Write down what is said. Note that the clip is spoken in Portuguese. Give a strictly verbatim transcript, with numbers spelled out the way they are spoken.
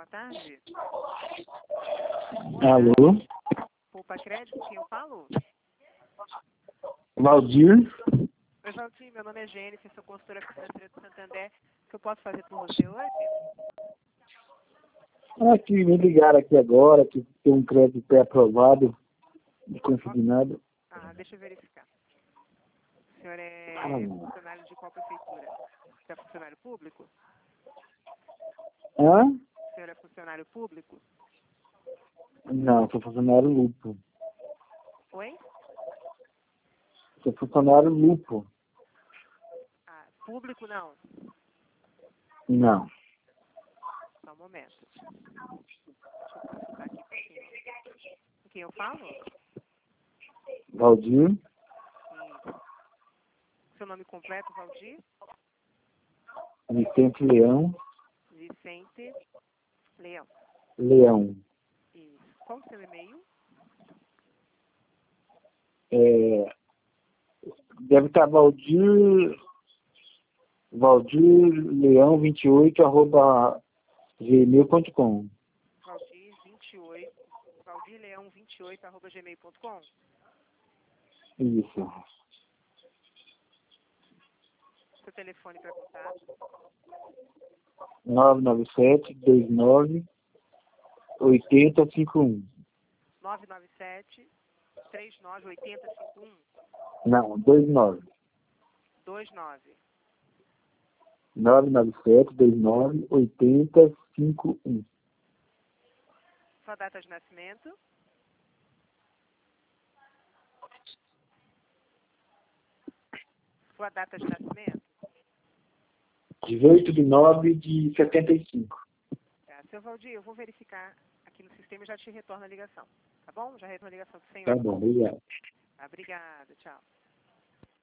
tarde. Alô? Poupa Crédito, quem eu falo? Valdir? Oi, Valdir, meu nome é Jennifer, sou consultora financeira do Santander. O que eu posso fazer por você hoje? Ah, que me ligaram aqui agora, que tem um crédito pré-aprovado e consignado. Ah, deixa eu verificar. O senhor é Ah, funcionário de qual prefeitura? Você é funcionário público? hã? O senhor é funcionário público? Não, sou funcionário lupo. Oi? Sou funcionário lupo. Ah, público não. Não. Só um momento. Deixa eu consultar aqui com o senhor. Com quem eu falo? Valdir? Isso. Seu nome completo, Valdir? Vicente Leão? Vicente Leão. Leão. Isso. Qual o seu e-mail? É, deve estar Valdir... Valdir Leão vinte e oito arroba gmail ponto com. Valdir vinte e oito. Valdir Leão vinte e oito arroba gmail ponto com. Isso. Seu telefone para contato? nove nove sete, dois nove, oito zero cinco um. nove nove sete, três nove oito zero cinco um. Não, dois nove. dois nove. nove nove sete, dois nove, oito zero cinco um. Sua data de nascimento? Sua data de nascimento? dezoito de nove de setenta e cinco. Tá. Seu Valdir, eu vou verificar aqui no sistema e já te retorno a ligação. Tá bom? Já retorno a ligação do senhor. Tá bom, obrigado. Tá, obrigada. Tchau.